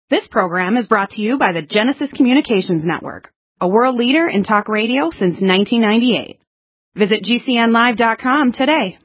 This program is brought to you by the Genesis Communications Network, a world leader in talk radio since 1998. Visit GCNlive.com today.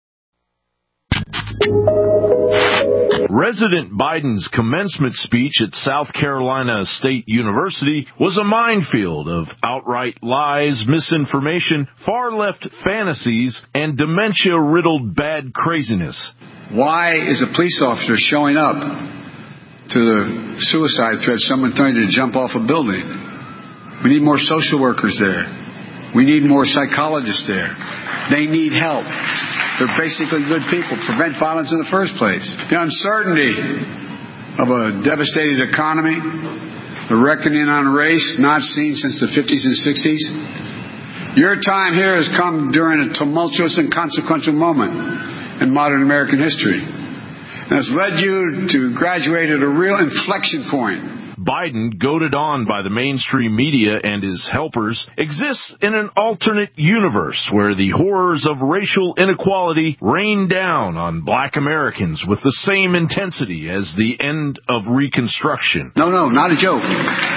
President Biden's commencement speech at South Carolina State University was a minefield of outright lies, misinformation, far-left fantasies, and dementia-riddled bad craziness. Why is a police officer showing up to the suicide threat, someone trying to jump off a building? We need more social workers there. We need more psychologists there. They need help. They're basically good people. Prevent violence in the first place. The uncertainty of a devastated economy, the reckoning on race not seen since the 50s and 60s. Your time here has come during a tumultuous and consequential moment in modern American history. And has led you to graduate at a real inflection point. Biden, goaded on by the mainstream media and his helpers, exists in an alternate universe where the horrors of racial inequality rain down on black Americans with the same intensity as the end of Reconstruction. No, not a joke.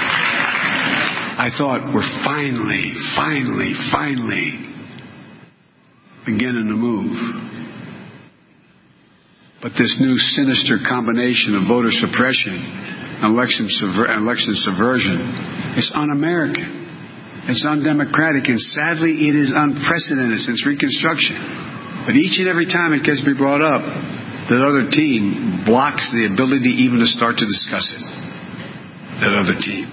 I thought we're finally beginning to move. But this new sinister combination of voter suppression and election subversion is un-American. It's undemocratic, and sadly it is unprecedented since Reconstruction. But each and every time it gets to be brought up, that other team blocks the ability even to start to discuss it. That other team.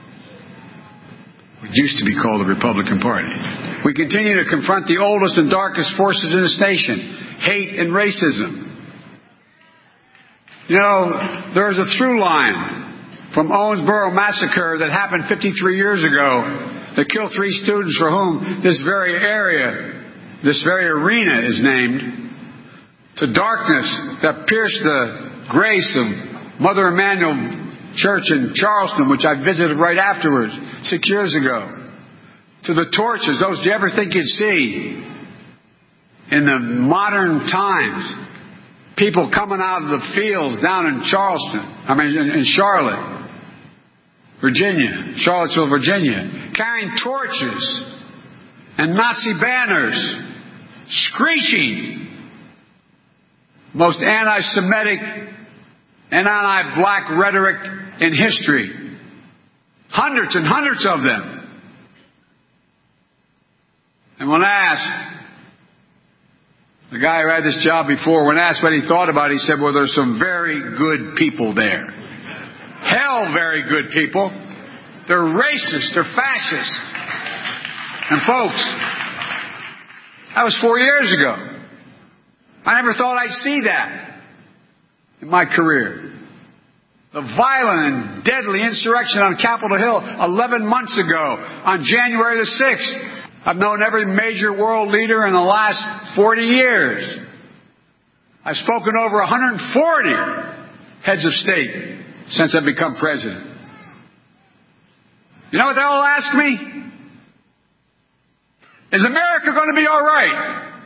What used to be called the Republican Party. We continue to confront the oldest and darkest forces in this nation, hate and racism. You know, there's a through line from Owensboro massacre that happened 53 years ago that killed 3 students for whom this very area, this very arena is named, to darkness that pierced the grace of Mother Emanuel Church in Charleston, which I visited right afterwards 6 years ago, to the torches, those you ever think you'd see in the modern times. People coming out of the fields down in in Charlotte, Virginia, Charlottesville, Virginia, carrying torches and Nazi banners, screeching most anti-Semitic and anti-black rhetoric in history. Hundreds and hundreds of them. And when asked, the guy who had this job before, when asked what he thought about it, he said, well, there's some very good people there. Hell, very good people. They're racist. They're fascist. And folks, that was 4 years ago. I never thought I'd see that in my career. The violent and deadly insurrection on Capitol Hill 11 months ago on January the 6th. I've known every major world leader in the last 40 years. I've spoken over 140 heads of state since I've become president. You know what they all ask me? Is America going to be all right?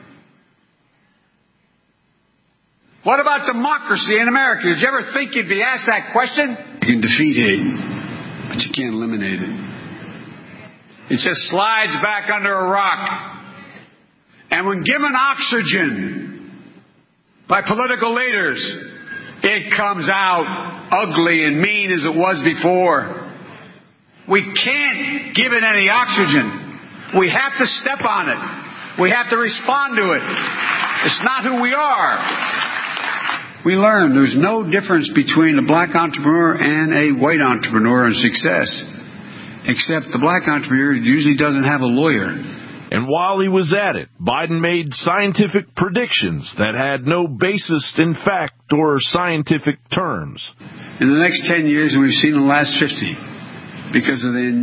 What about democracy in America? Did you ever think you'd be asked that question? You can defeat hate, but you can't eliminate it. It just slides back under a rock. And when given oxygen by political leaders, it comes out ugly and mean as it was before. We can't give it any oxygen. We have to step on it. We have to respond to it. It's not who we are. We learn there's no difference between a black entrepreneur and a white entrepreneur in success. Except the black entrepreneur usually doesn't have a lawyer. And while he was at it, Biden made scientific predictions that had no basis in fact or scientific terms. In the next 10 years, and we've seen in the last 50, because of the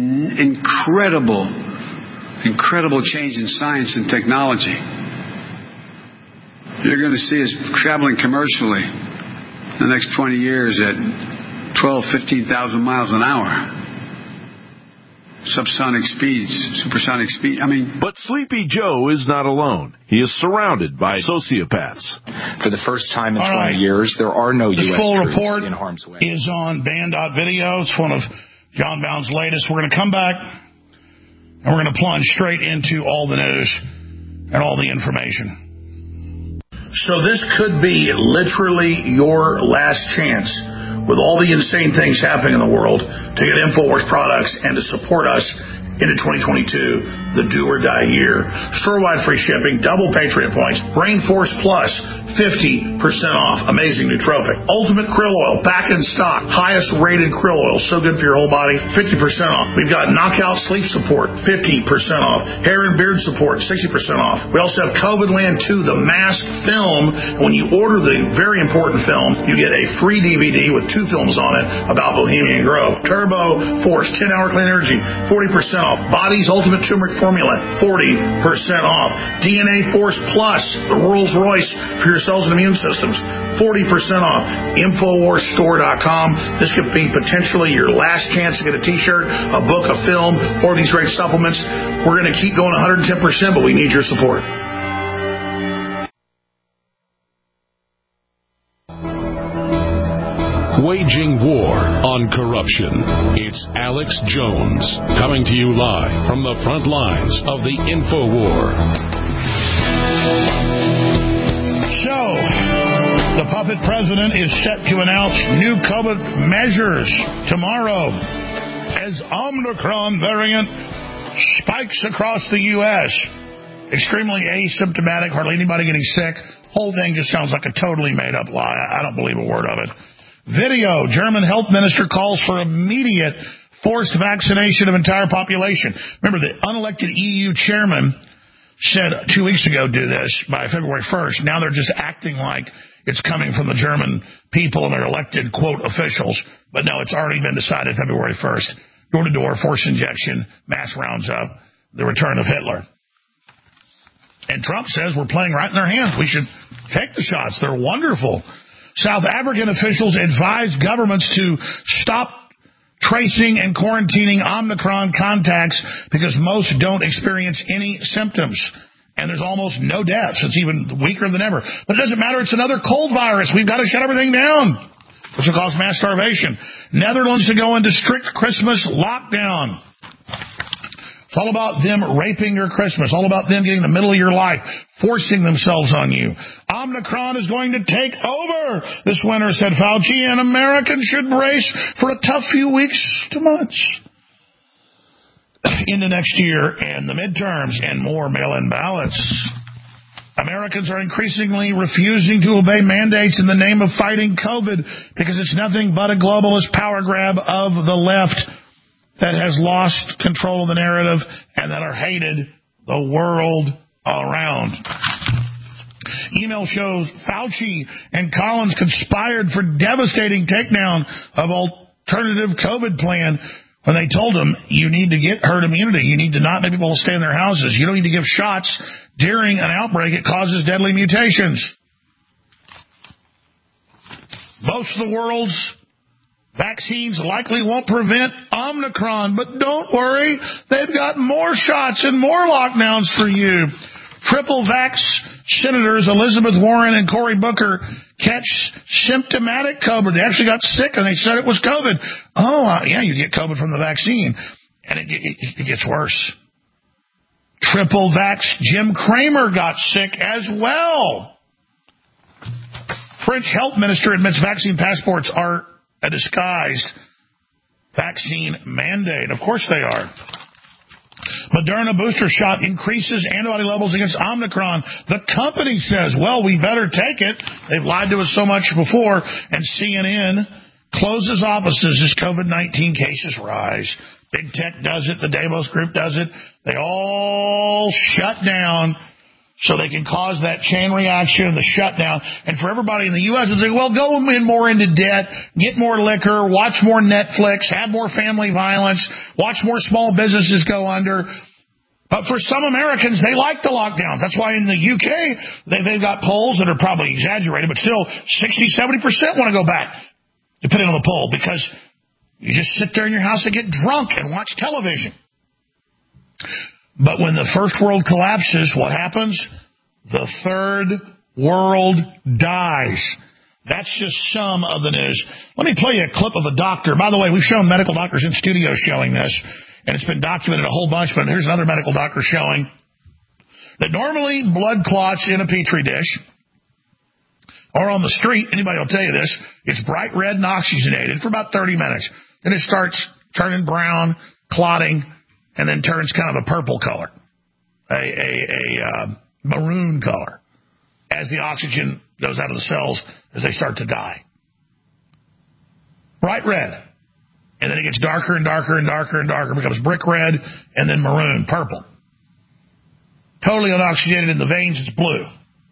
incredible change in science and technology, you're going to see us traveling commercially in the next 20 years at 12,000, 15,000 miles an hour. supersonic speed. But Sleepy Joe is not alone. He is surrounded by sociopaths. For the first time in 20 years, there are no U.S. troops in harm's way. Is on Band.video. It's one of John Bound's latest. We're going to come back, and we're going to plunge straight into all the news and all the information. So this could be literally your last chance, with all the insane things happening in the world, to get InfoWars products and to support us into 2022, the do-or-die year. Store-wide free shipping, double Patriot points, Rainforce Plus, 50% off. Amazing nootropic. Ultimate Krill Oil, back in stock. Highest rated krill oil, so good for your whole body, 50% off. We've got Knockout Sleep Support, 50% off. Hair and Beard Support, 60% off. We also have COVID Land 2, the mask film. When you order the very important film, you get a free DVD with 2 films on it about Bohemian Grove. Turbo Force, 10-hour clean energy, 40% off. Body's Ultimate Turmeric Formula, 40% off. DNA Force Plus, the Rolls Royce for your cells and immune systems, 40% off. InfoWarsStore.com. This could be potentially your last chance to get a t-shirt, a book, a film, or these great supplements. We're going to keep going 110%, but we need your support. Waging war on corruption. It's Alex Jones coming to you live from the front lines of the InfoWar. So, the puppet president is set to announce new COVID measures tomorrow as Omicron variant spikes across the U.S. Extremely asymptomatic, hardly anybody getting sick. Whole thing just sounds like a totally made-up lie. I don't believe a word of it. Video, German health minister calls for immediate forced vaccination of entire population. Remember, the unelected EU chairman said 2 weeks ago do this by February 1st. Now they're just acting like it's coming from the German people and their elected, quote, officials. But no, it's already been decided February 1st. Door-to-door, forced injection, mass rounds up, the return of Hitler. And Trump says we're playing right in their hands. We should take the shots. They're wonderful. South African officials advise governments to stop tracing and quarantining Omicron contacts because most don't experience any symptoms. And there's almost no deaths. It's even weaker than ever. But it doesn't matter. It's another cold virus. We've got to shut everything down, which will cause mass starvation. Netherlands to go into strict Christmas lockdown. It's all about them raping your Christmas, all about them getting in the middle of your life, forcing themselves on you. Omicron is going to take over this winter, said Fauci, and Americans should brace for a tough few weeks to months into next year and the midterms and more mail-in ballots. Americans are increasingly refusing to obey mandates in the name of fighting COVID because it's nothing but a globalist power grab of the left that has lost control of the narrative and that are hated the world around. Email shows Fauci and Collins conspired for devastating takedown of alternative COVID plan when they told him you need to get herd immunity. You need to not let people stay in their houses. You don't need to give shots during an outbreak. It causes deadly mutations. Most of the world's vaccines likely won't prevent Omicron, but don't worry. They've got more shots and more lockdowns for you. Triple vax senators Elizabeth Warren and Cory Booker catch symptomatic COVID. They actually got sick and they said it was COVID. Oh, yeah, you get COVID from the vaccine. And it gets worse. Triple vax Jim Cramer got sick as well. French health minister admits vaccine passports are a disguised vaccine mandate. Of course they are. Moderna booster shot increases antibody levels against Omicron. The company says, well, we better take it. They've lied to us so much before. And CNN closes offices as COVID-19 cases rise. Big Tech does it. The Davos Group does it. They all shut down so they can cause that chain reaction, the shutdown. And for everybody in the U.S., it's like, well, go more into debt, get more liquor, watch more Netflix, have more family violence, watch more small businesses go under. But for some Americans, they like the lockdowns. That's why in the UK, they've got polls that are probably exaggerated, but still 60-70% want to go back, depending on the poll, because you just sit there in your house and get drunk and watch television. But when the first world collapses, what happens? The third world dies. That's just some of the news. Let me play you a clip of a doctor. By the way, we've shown medical doctors in studio showing this, and it's been documented a whole bunch, but here's another medical doctor showing that normally blood clots in a Petri dish or on the street, anybody will tell you this, it's bright red and oxygenated for about 30 minutes. Then it starts turning brown, clotting, and then turns kind of a purple color, a maroon color, as the oxygen goes out of the cells as they start to die. Bright red. And then it gets darker and darker and darker and darker, becomes brick red, and then maroon, purple. Totally unoxygenated in the veins, it's blue.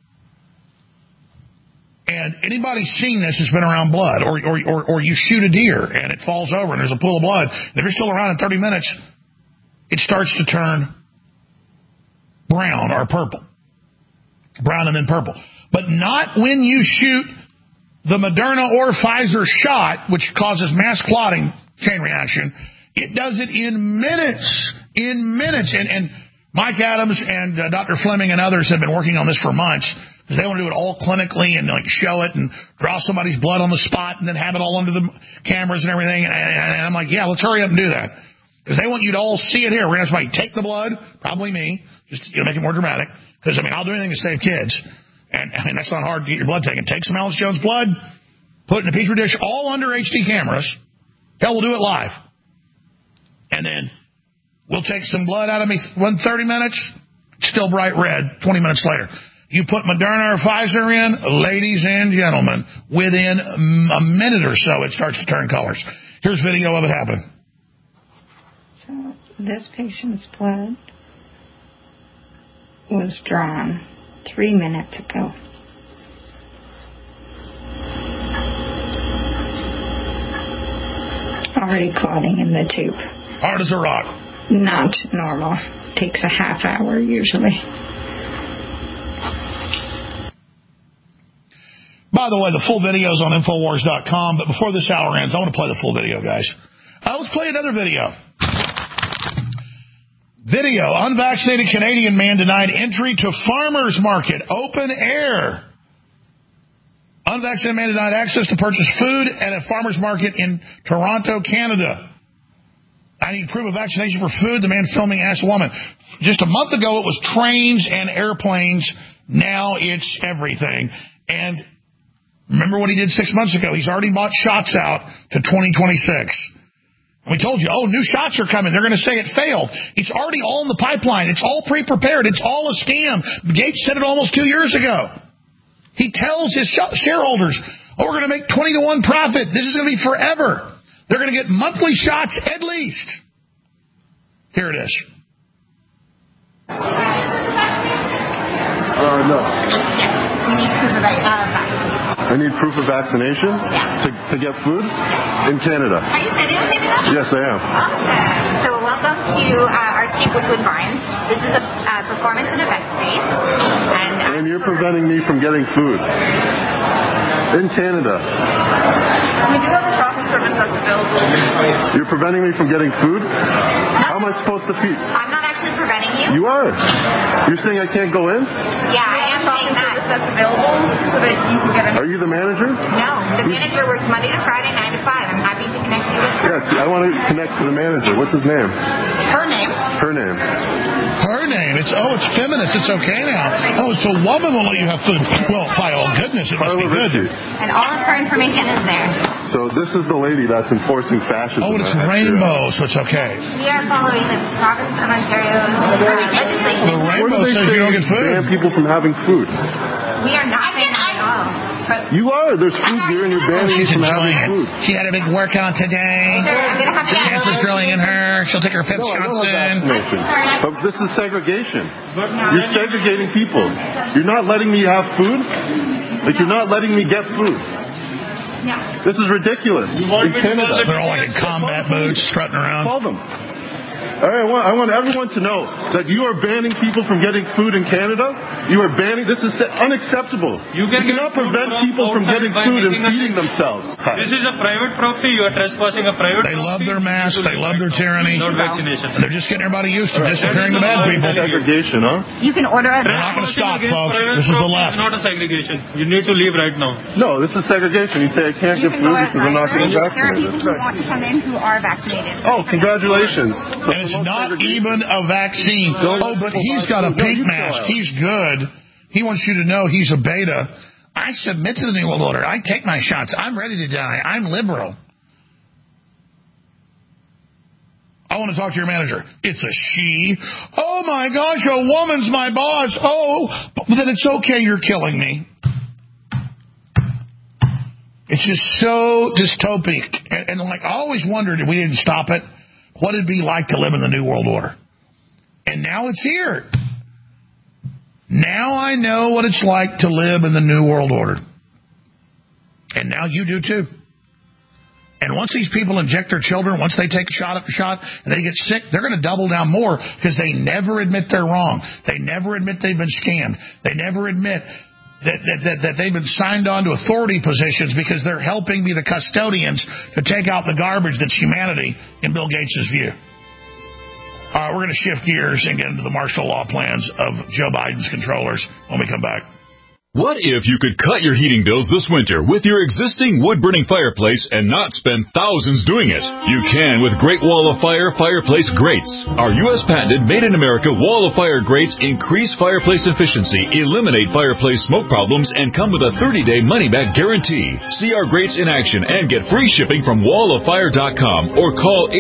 And anybody seen this has been around blood, or you shoot a deer and it falls over and there's a pool of blood. And if you're still around in 30 minutes, it starts to turn brown or purple. Brown and then purple. But not when you shoot the Moderna or Pfizer shot, which causes mass clotting chain reaction. It does it in minutes. In minutes. And Mike Adams and Dr. Fleming and others have been working on this for months because they want to do it all clinically and like show it and draw somebody's blood on the spot and then have it all under the cameras and everything. And I'm like, yeah, let's hurry up and do that. Because they want you to all see it here. We're going to have somebody take the blood, probably me, just make it more dramatic. Because, I'll do anything to save kids. And, that's not hard to get your blood taken. Take some Alex Jones blood, put it in a Petri dish, all under HD cameras. Hell, we'll do it live. And then we'll take some blood out of me 30 minutes, still bright red, 20 minutes later. You put Moderna or Pfizer in, ladies and gentlemen, within a minute or so, it starts to turn colors. Here's video of it happening. So this patient's blood was drawn 3 minutes ago. Already clotting in the tube. Hard as a rock. Not normal. Takes a half hour usually. By the way, the full video is on Infowars.com, but before this hour ends, I want to play the full video, guys. Let's play another video. Video, unvaccinated Canadian man denied entry to farmer's market, open air. Unvaccinated man denied access to purchase food at a farmer's market in Toronto, Canada. I need proof of vaccination for food, the man filming asked a woman. Just a month ago, it was trains and airplanes. Now it's everything. And remember what he did 6 months ago. He's already bought shots out to 2026. We told you, new shots are coming. They're going to say it failed. It's already all in the pipeline. It's all pre-prepared. It's all a scam. Gates said it almost 2 years ago. He tells his shareholders, we're going to make 20-to-1 profit. This is going to be forever. They're going to get monthly shots at least. Here it is. No. We need proof of vaccination. I need proof of vaccination to get food in Canada. Are you videotaping us? Yes, I am. Okay. So welcome to our team with Barnes. This is a performance and event space. And you're preventing me from getting food in Canada. We do have a shopping service that's available. You're preventing me from getting food? How am I supposed to feed? I'm not actually preventing you. You are. You're saying I can't go in? Yeah, I am saying that. That's available so that you can get in. Are you the manager? No, the manager works Monday to Friday, 9 to 5. I'm happy to connect you with her. Yes, I want to connect to the manager. What's his name? Her name. Her name. Her name. It's feminist. It's okay now. It's a woman will let you have food. Well, by all goodness, it must be good. And all of her information is there. So this is the lady that's enforcing fascism. And it's rainbow, so it's okay. We are following the province of Ontario's legislation. The rainbow says you don't get food. Ban people from having food. We are not banning at all. You are. There's food here, and you're banning me from having food. She had a big workout today. The cancer's growing in her. She'll take her Pep Johnson. But this is segregation. You're segregating people. You're not letting me have food. Like, you're not letting me get food. This is ridiculous. In Canada. They're all like in combat boots, strutting around. Call them. I want everyone to know that you are banning people from getting food in Canada. You are banning. This is unacceptable. You cannot prevent people from getting food and feeding themselves. This is a private property. You are trespassing a private property. They love their masks. They love their tyranny. They're just getting everybody used to disappearing the bad people. Segregation, huh? You can order a... They're not going to stop, folks. This is the left. It's not a segregation. You need to leave right now. No, this is segregation. You say I can't get food because I'm not getting vaccinated. There are people who want to come in who are vaccinated. Oh, congratulations. And it's not even a vaccine. Oh, but he's got a pink mask. He's good. He wants you to know he's a beta. I submit to the New World Order. I take my shots. I'm ready to die. I'm liberal. I want to talk to your manager. It's a she. Oh, my gosh, a woman's my boss. Oh, but then it's okay. You're killing me. It's just so dystopic. And like, I always wondered if we didn't stop it, what it'd be like to live in the New World Order. And now it's here. Now I know what it's like to live in the New World Order. And now you do too. And once these people inject their children, once they take shot after shot, and they get sick, they're going to double down more because they never admit they're wrong. They never admit they've been scammed. They never admit that they've been signed on to authority positions because they're helping be the custodians to take out the garbage that's humanity in Bill Gates' view. All right, we're going to shift gears and get into the martial law plans of Joe Biden's controllers when we come back. What if you could cut your heating bills this winter with your existing wood-burning fireplace and not spend thousands doing it? You can with Great Wall of Fire fireplace grates. Our U.S. patented made-in-America Wall of Fire grates increase fireplace efficiency, eliminate fireplace smoke problems, and come with a 30-day money-back guarantee. See our grates in action and get free shipping from walloffire.com or call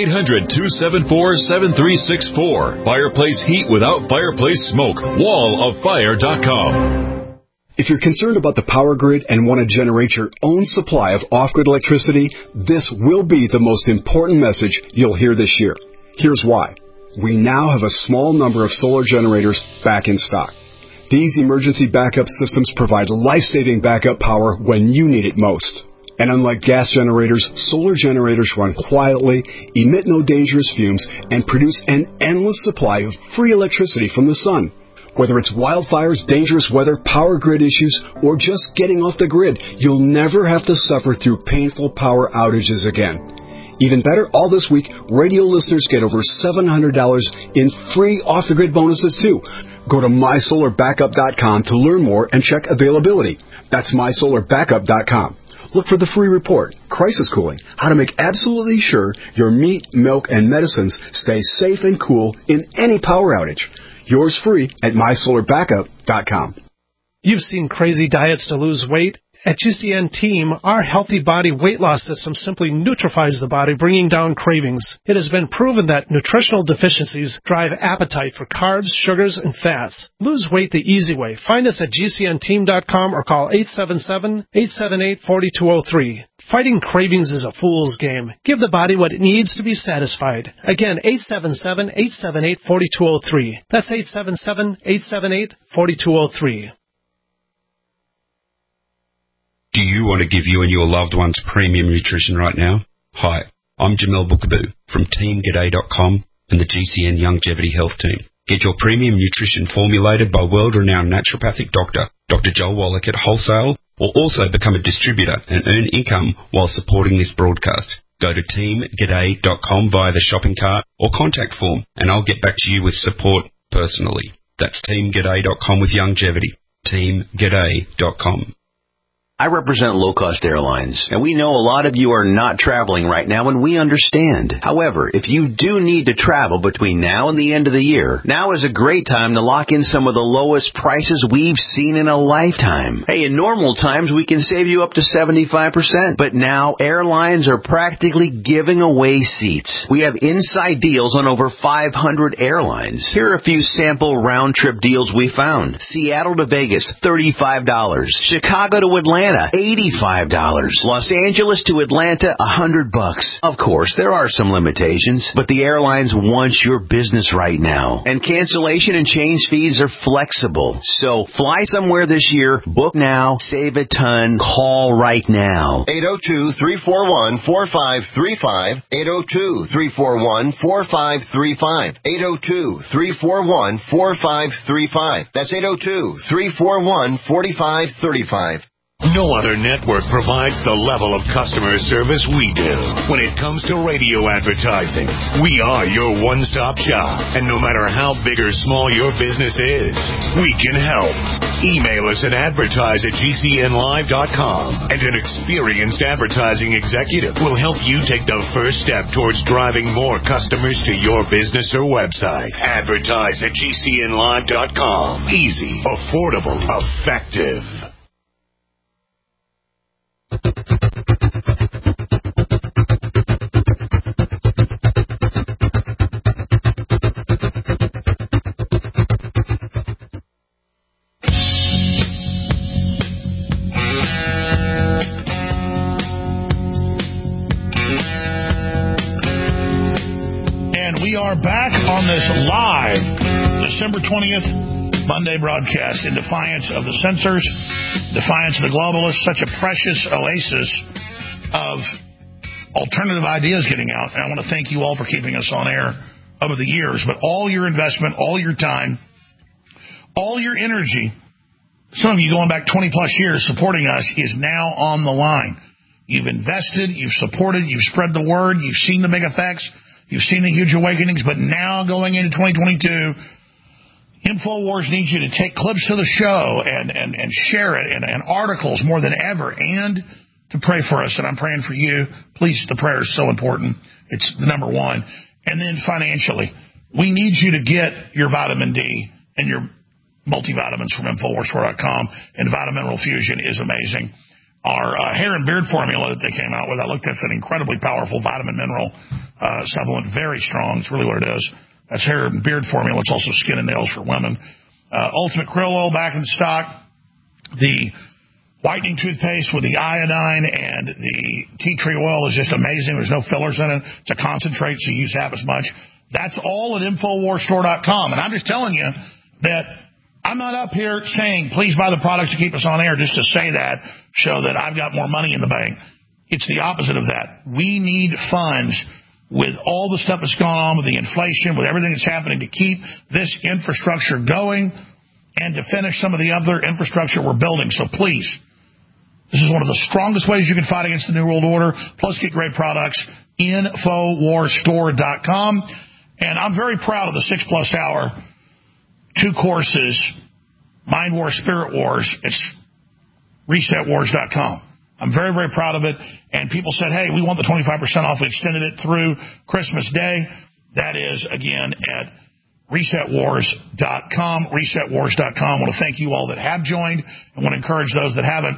800-274-7364. Fireplace heat without fireplace smoke. walloffire.com. If you're concerned about the power grid and want to generate your own supply of off-grid electricity, this will be the most important message you'll hear this year. Here's why. We now have a small number of solar generators back in stock. These emergency backup systems provide life-saving backup power when you need it most. And unlike gas generators, solar generators run quietly, emit no dangerous fumes, and produce an endless supply of free electricity from the sun. Whether it's wildfires, dangerous weather, power grid issues, or just getting off the grid, you'll never have to suffer through painful power outages again. Even better, all this week, radio listeners get over $700 in free off-the-grid bonuses, too. Go to mysolarbackup.com to learn more and check availability. That's mysolarbackup.com. Look for the free report, Crisis Cooling, how to make absolutely sure your meat, milk, and medicines stay safe and cool in any power outage. Yours free at mysolarbackup.com. You've seen crazy diets to lose weight. At GCN Team, our healthy body weight loss system simply neutralizes the body, bringing down cravings. It has been proven that nutritional deficiencies drive appetite for carbs, sugars, and fats. Lose weight the easy way. Find us at GCNteam.com or call 877-878-4203. Fighting cravings is a fool's game. Give the body what it needs to be satisfied. Again, 877-878-4203. That's 877-878-4203. Do you want to give you and your loved ones premium nutrition right now? Hi, I'm Jamel Bookaboo from TeamGaday.com and the GCN Longevity Health Team. Get your premium nutrition formulated by world-renowned naturopathic doctor, Dr. Joel Wallach at wholesale, or also become a distributor and earn income while supporting this broadcast. Go to TeamGaday.com via the shopping cart or contact form, and I'll get back to you with support personally. That's TeamGaday.com with longevity. TeamGaday.com. I represent low-cost airlines, and we know a lot of you are not traveling right now, and we understand. However, if you do need to travel between now and the end of the year, now is a great time to lock in some of the lowest prices we've seen in a lifetime. Hey, in normal times, we can save you up to 75%, but now airlines are practically giving away seats. We have inside deals on over 500 airlines. Here are a few sample round-trip deals we found. Seattle to Vegas, $35. Chicago to Atlanta, Atlanta, $85. Los Angeles to Atlanta, $100. Of course, there are some limitations, but the airlines want your business right now. And cancellation and change fees are flexible. So fly somewhere this year, book now, save a ton, call right now. 802-341-4535. 802-341-4535. 802-341-4535. That's 802-341-4535. No other network provides the level of customer service we do. When it comes to radio advertising, we are your one-stop shop. And no matter how big or small your business is, we can help. Email us at advertise@gcnlive.com, and an experienced advertising executive will help you take the first step towards driving more customers to your business or website. Advertise@gcnlive.com. Easy, affordable, effective. And we are back on this live December 20th Monday broadcast in defiance of the censors, defiance of the globalists, such a precious oasis of alternative ideas getting out. And I want to thank you all for keeping us on air over the years. But all your investment, all your time, all your energy, some of you going back 20-plus years supporting us, is now on the line. You've invested, you've supported, you've spread the word, you've seen the big effects, you've seen the huge awakenings. But now going into 2022... InfoWars needs you to take clips of the show and share it and articles more than ever, and to pray for us. And I'm praying for you. Please, the prayer is so important. It's the number one. And then financially, we need you to get your vitamin D and your multivitamins from InfoWarsStore.com, and Vitamineral Fusion is amazing. Our hair and beard formula that they came out with, I looked at, it's an incredibly powerful vitamin mineral supplement, very strong. It's really what it is. That's hair and beard formula. It's also skin and nails for women. Ultimate Krill Oil back in stock. The whitening toothpaste with the iodine and the tea tree oil is just amazing. There's no fillers in it. It's a concentrate, so you use half as much. That's all at InfoWarsStore.com. And I'm just telling you that I'm not up here saying, please buy the products to keep us on air just to say that, show that I've got more money in the bank. It's the opposite of that. We need funds with all the stuff that's gone on with the inflation, with everything that's happening, to keep this infrastructure going and to finish some of the other infrastructure we're building. So please, this is one of the strongest ways you can fight against the New World Order, plus get great products, InfoWarsStore.com. And I'm very proud of the 6+ hour, 2 courses, Mind Wars, Spirit Wars. It's ResetWars.com. I'm very, very proud of it. And people said, hey, we want the 25% off. We extended it through Christmas Day. That is, again, at ResetWars.com. ResetWars.com. I want to thank you all that have joined. I want to encourage those that haven't.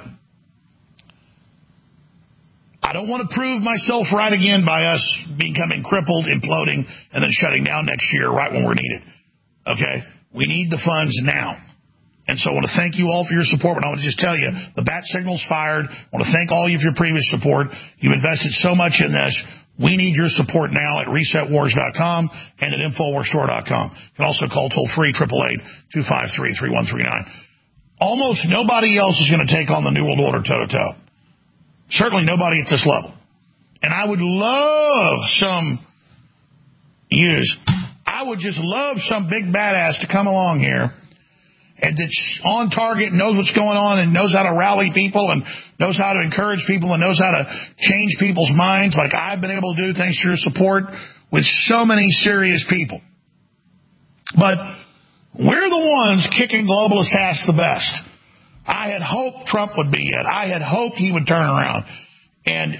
I don't want to prove myself right again by us becoming crippled, imploding, and then shutting down next year right when we're needed. Okay? We need the funds now. And so I want to thank you all for your support, but I want to just tell you, the bat signal's fired. I want to thank all of you for your previous support. You've invested so much in this. We need your support now at ResetWars.com and at InfoWarsStore.com. You can also call toll-free 888-253-3139. Almost nobody else is going to take on the New World Order toe-to-toe. Certainly nobody at this level. And I would love I would just love some big badass to come along here and that's on target, knows what's going on, and knows how to rally people, and knows how to encourage people, and knows how to change people's minds, like I've been able to do thanks to your support with so many serious people. But we're the ones kicking globalist ass the best. I had hoped Trump would be it. I had hoped he would turn around. And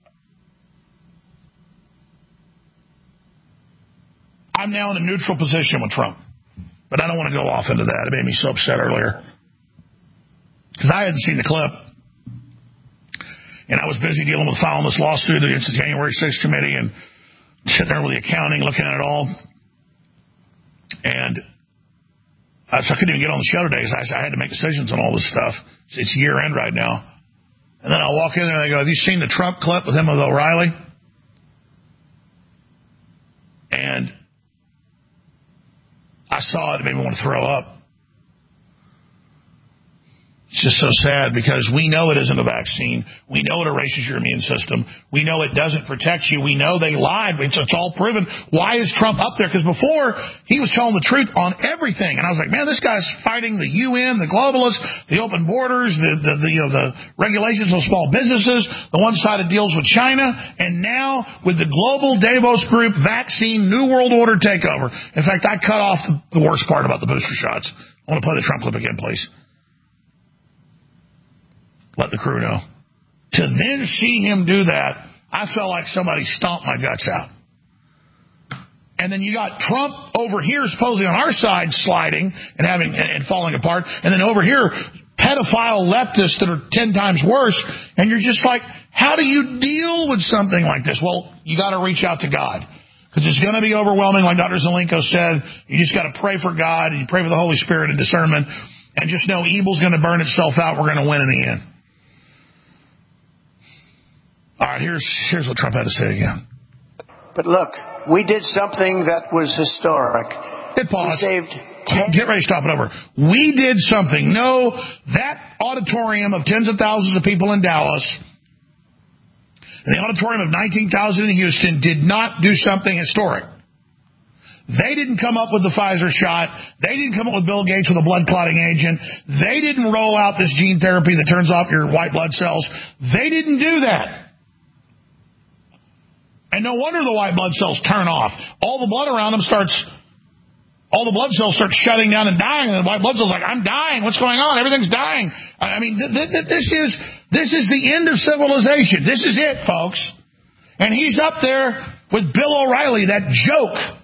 I'm now in a neutral position with Trump. But I don't want to go off into that. It made me so upset earlier. Because I hadn't seen the clip. And I was busy dealing with filing this lawsuit against the January 6th committee and sitting there with the accounting, looking at it all. And so I couldn't even get on the show today because I had to make decisions on all this stuff. It's year end right now. And then I'll walk in there and they go, have you seen the Trump clip with him with O'Reilly? And I saw it. It made me want to throw up. It's just so sad because we know it isn't a vaccine. We know it erases your immune system. We know it doesn't protect you. We know they lied. It's all proven. Why is Trump up there? Because before, he was telling the truth on everything. And I was like, man, this guy's fighting the UN, the globalists, the open borders, the regulations of small businesses, the one-sided deals with China, and now with the global Davos group vaccine, New World Order takeover. In fact, I cut off the worst part about the booster shots. I want to play the Trump clip again, please. Let the crew know. To then see him do that, I felt like somebody stomped my guts out. And then you got Trump over here supposedly on our side sliding and falling apart. And then over here, pedophile leftists that are 10 times worse. And you're just like, how do you deal with something like this? Well, you got to reach out to God. Because it's going to be overwhelming, like Dr. Zelenko said. You just got to pray for God, and you pray for the Holy Spirit and discernment. And just know evil's going to burn itself out. We're going to win in the end. All right, here's what Trump had to say again. But look, we did something that was historic. Hit pause. We saved Get ready to stop it over. We did something. No, that auditorium of tens of thousands of people in Dallas and the auditorium of 19,000 in Houston did not do something historic. They didn't come up with the Pfizer shot. They didn't come up with Bill Gates with a blood clotting agent. They didn't roll out this gene therapy that turns off your white blood cells. They didn't do that. And no wonder the white blood cells turn off. All the blood around them all the blood cells start shutting down and dying, and the white blood cells are like, I'm dying. What's going on? Everything's dying. I mean, this is the end of civilization. This is it, folks. And he's up there with Bill O'Reilly, that joke.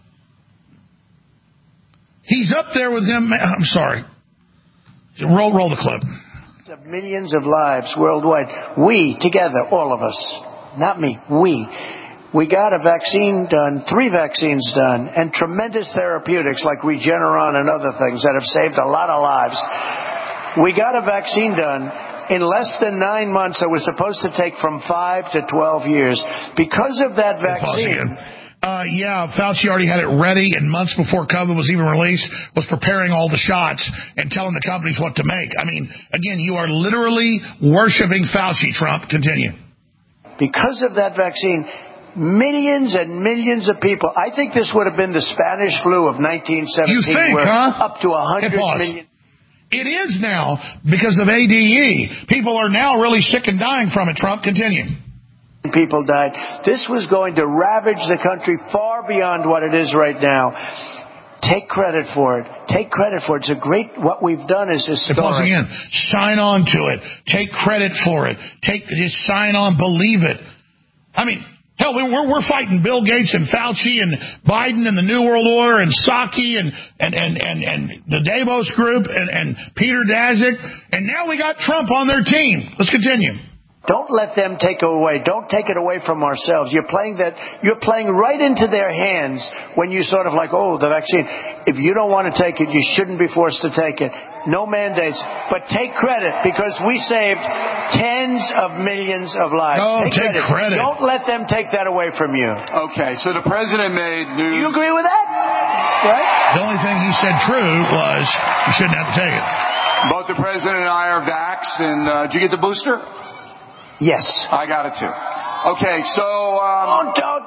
He's up there with him. I'm sorry. Roll the clip. Of millions of lives worldwide. We, together, all of us, not me, we got a vaccine done, 3 vaccines done, and tremendous therapeutics like Regeneron and other things that have saved a lot of lives. We got a vaccine done in less than 9 months that was supposed to take from 5 to 12 years. Because of that vaccine... Fauci already had it ready, and months before COVID was even released, was preparing all the shots and telling the companies what to make. I mean, again, you are literally worshiping Fauci, Trump. Continue. Because of that vaccine, millions and millions of people. I think this would have been the Spanish flu of 1917. You think, up to 100 million. It is now because of ADE. People are now really sick and dying from it, Trump. Continue. People died. This was going to ravage the country far beyond what it is right now. Take credit for it. Take credit for it. It's a great, what we've done is historic. Once again, sign on to it. Take credit for it. Just sign on, believe it. I mean, hell, we're fighting Bill Gates and Fauci and Biden and the New World Order and Psaki and the Davos group and Peter Daszak, and now we got Trump on their team. Let's continue. Don't let them take it away. Don't take it away from ourselves. You're playing right into their hands when you sort of like, oh, the vaccine. If you don't want to take it, you shouldn't be forced to take it. No mandates. But take credit because we saved tens of millions of lives. No, take credit. Don't let them take that away from you. Okay, so the president made news. You agree with that? Right? The only thing he said true was you shouldn't have to take it. Both the president and I are vaxxed, and did you get the booster? Yes. I got it too. Okay, so... Don't.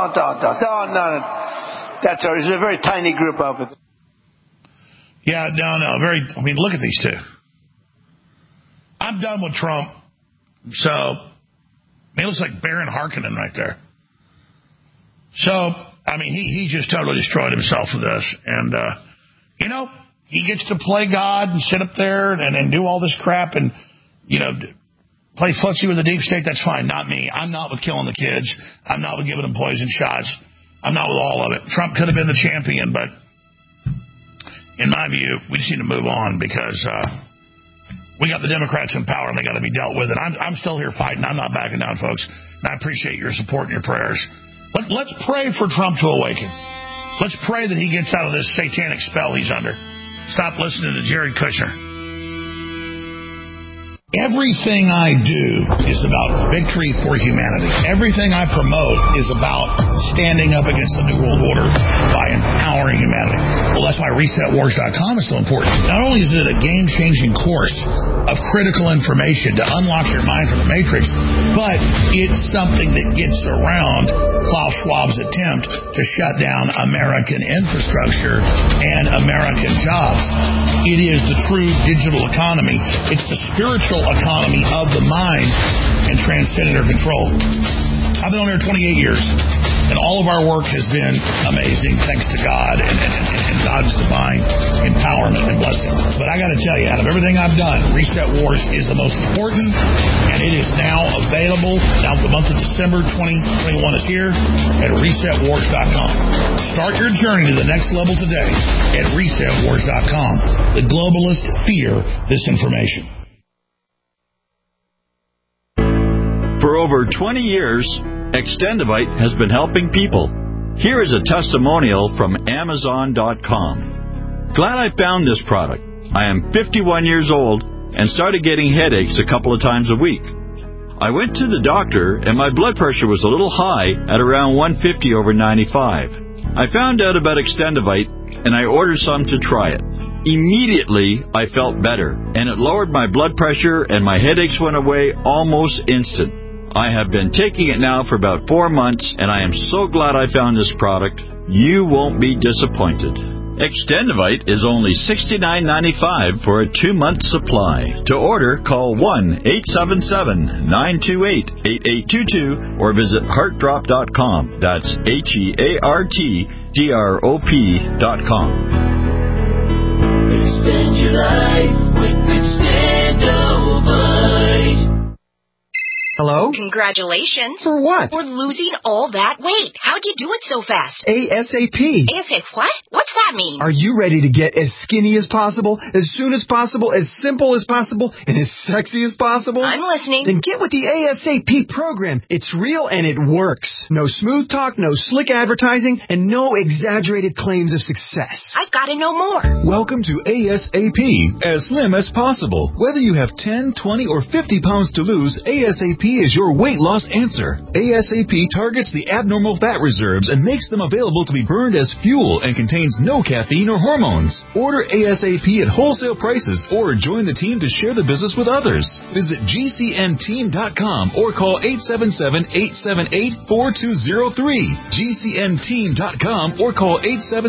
That's all. There's a very tiny group of it. Yeah, no. I mean, look at these two. I'm done with Trump. So, he looks like Baron Harkonnen right there. So, I mean, he just totally destroyed himself with this. And, he gets to play God and sit up there and do all this crap and, play footsie with the deep state. That's fine. Not me. I'm not with killing the kids. I'm not with giving them poison shots. I'm not with all of it. Trump could have been the champion, but in my view, we just need to move on because we got the Democrats in power and they got to be dealt with. And I'm still here fighting. I'm not backing down, folks. And I appreciate your support and your prayers. But let's pray for Trump to awaken. Let's pray that he gets out of this satanic spell he's under. Stop listening to Jared Kushner. Everything I do is about victory for humanity. Everything I promote is about standing up against the New World Order by empowering humanity. Well, that's why ResetWars.com is so important. Not only is it a game-changing course of critical information to unlock your mind from the Matrix, but it's something that gets around Klaus Schwab's attempt to shut down American infrastructure and American jobs. It is the true digital economy. It's the spiritual economy of the mind and transcendent control. I've been on there 28 years, and all of our work has been amazing, thanks to God and God's divine empowerment and blessing. But I got to tell you, out of everything I've done, Reset Wars is the most important, and it is now available. Now the month of December 2021 is here at ResetWars.com. Start your journey to the next level today at ResetWars.com. The globalists fear this information. For over 20 years, Extendivite has been helping people. Here is a testimonial from Amazon.com. Glad I found this product. I am 51 years old and started getting headaches a couple of times a week. I went to the doctor and my blood pressure was a little high at around 150/95. I found out about Extendivite and I ordered some to try it. Immediately, I felt better, and it lowered my blood pressure and my headaches went away almost instant. I have been taking it now for about 4 months, and I am so glad I found this product. You won't be disappointed. Extendivite is only $69.95 for a 2-month supply. To order, call 1-877-928-8822 or visit heartdrop.com. That's HEARTDROP.com. Extend your life with Extendivite. Hello? Congratulations. For what? For losing all that weight. How'd you do it so fast? ASAP. ASAP what? What's that mean? Are you ready to get as skinny as possible, as soon as possible, as simple as possible, and as sexy as possible? I'm listening. Then get with the ASAP program. It's real and it works. No smooth talk, no slick advertising, and no exaggerated claims of success. I've got to know more. Welcome to ASAP, as slim as possible. Whether you have 10, 20, or 50 pounds to lose, ASAP is your weight loss answer. ASAP targets the abnormal fat reserves and makes them available to be burned as fuel and contains no caffeine or hormones. Order ASAP at wholesale prices or join the team to share the business with others. Visit GCNteam.com or call 877-878-4203. GCNteam.com or call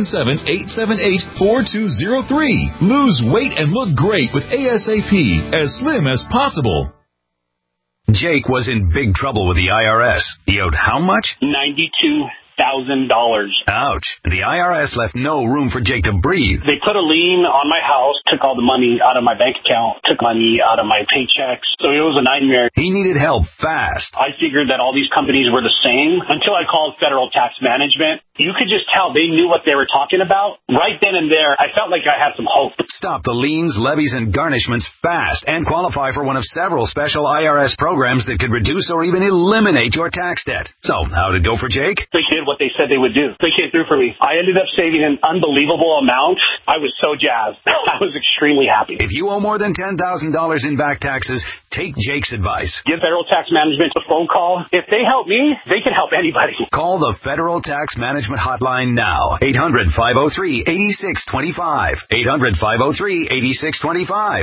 877-878-4203. Lose weight and look great with ASAP, as slim as possible. Jake was in big trouble with the IRS. He owed how much? $92,000. Ouch. The IRS left no room for Jake to breathe. They put a lien on my house, took all the money out of my bank account, took money out of my paychecks. So it was a nightmare. He needed help fast. I figured that all these companies were the same until I called Federal Tax Management. You could just tell they knew what they were talking about. Right then and there, I felt like I had some hope. Stop the liens, levies, and garnishments fast and qualify for one of several special IRS programs that could reduce or even eliminate your tax debt. So, how'd it go for Jake? They did what they said they would do. They came through for me. I ended up saving an unbelievable amount. I was so jazzed. I was extremely happy. If you owe more than $10,000 in back taxes, take Jake's advice. Give Federal Tax Management a phone call. If they help me, they can help anybody. Call the Federal Tax Management hotline now. 800-503-8625. 800-503-8625.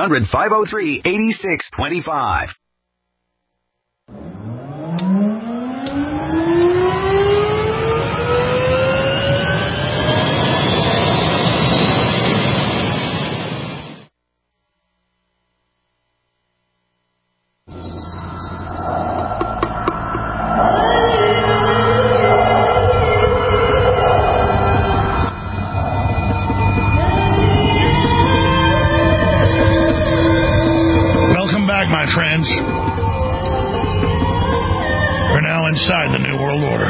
800-503-8625. My friends, we're now inside the New World Order.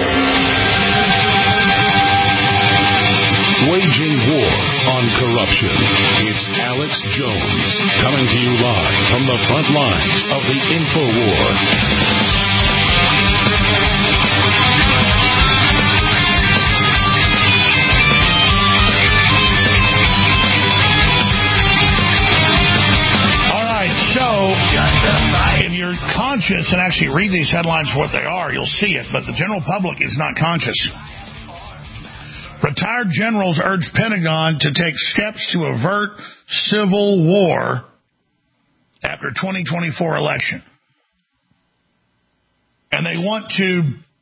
Waging war on corruption. It's Alex Jones coming to you live from the front lines of the InfoWar. So, actually read these headlines for what they are, you'll see it, but the general public is not conscious. Retired generals urge Pentagon to take steps to avert civil war after 2024 election. And they want to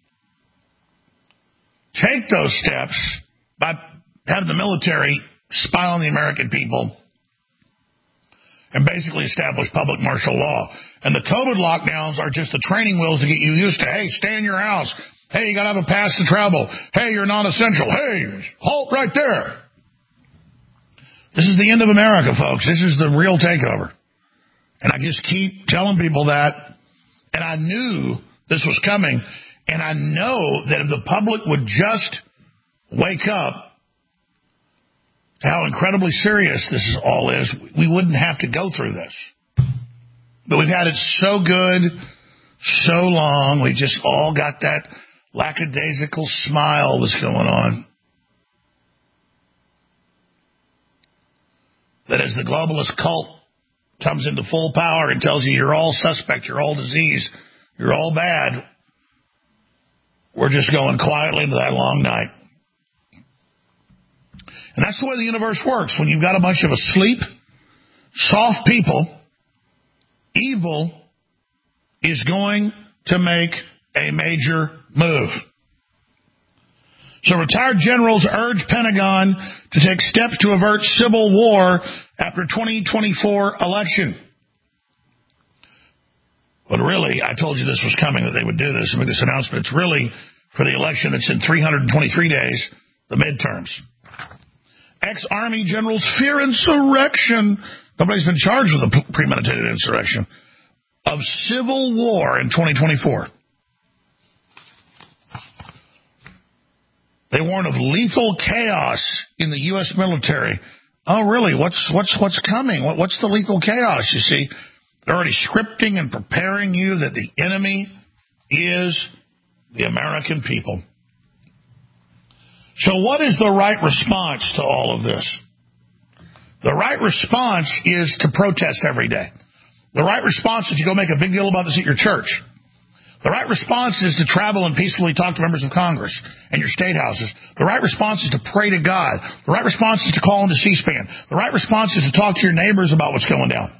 take those steps by having the military spy on the American people and basically establish public martial law. And the COVID lockdowns are just the training wheels to get you used to, hey, stay in your house. Hey, you got to have a pass to travel. Hey, you're non-essential. Hey, halt right there. This is the end of America, folks. This is the real takeover. And I just keep telling people that. And I knew this was coming. And I know that if the public would just wake up to how incredibly serious this all is, we wouldn't have to go through this. But we've had it so good, so long. We just all got that lackadaisical smile that's going on. That as the globalist cult comes into full power and tells you you're all suspect, you're all disease, you're all bad, we're just going quietly into that long night. And that's the way the universe works. When you've got a bunch of asleep, soft people, evil is going to make a major move. So retired generals urge Pentagon to take steps to avert civil war after 2024 election. But really, I told you this was coming, that they would do this and make this announcement. It's really for the election that's in 323 days, the midterms. Ex-Army generals fear insurrection. Nobody's been charged with a premeditated insurrection of civil war in 2024. They warn of lethal chaos in the U.S. military. Oh, really? What's coming? What's the lethal chaos? You see, they're already scripting and preparing you that the enemy is the American people. So what is the right response to all of this? The right response is to protest every day. The right response is to go make a big deal about this at your church. The right response is to travel and peacefully talk to members of Congress and your state houses. The right response is to pray to God. The right response is to call into C-SPAN. The right response is to talk to your neighbors about what's going down.